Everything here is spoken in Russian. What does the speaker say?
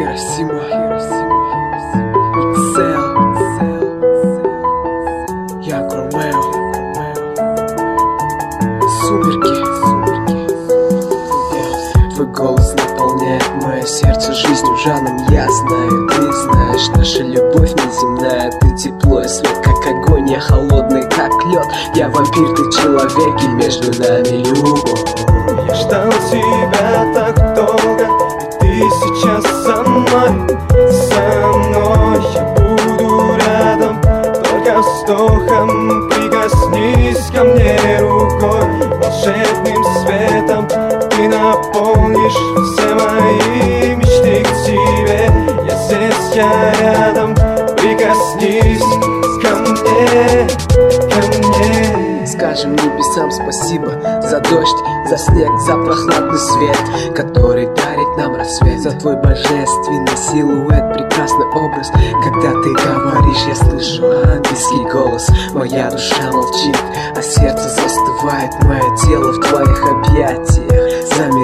Хиросима, Иксел, Як Ромео, сумерки. Твой голос наполняет мое сердце жизнью, жаном. Я знаю, ты знаешь, наша любовь неземная. Ты тепло и свет, как огонь, я холодный, как лед. Я вампир, ты человек, и между нами любовь. Я ждал тебя так долго, и ты сейчас со мной. Я буду рядом, только вздохом. Прикоснись ко мне рукой, волшебным светом ты наполнишь все мои мечты к тебе. Я здесь, я рядом, прикоснись ко мне, ко мне. Скажем небесам спасибо за дождь, за снег, за прохладный свет, который дарит нам рассвет. За твой божественный силуэт, прекрасный образ. Когда ты говоришь, я слышу ангельский голос. Моя душа молчит, а сердце застывает. Мое тело в твоих объятиях замирает.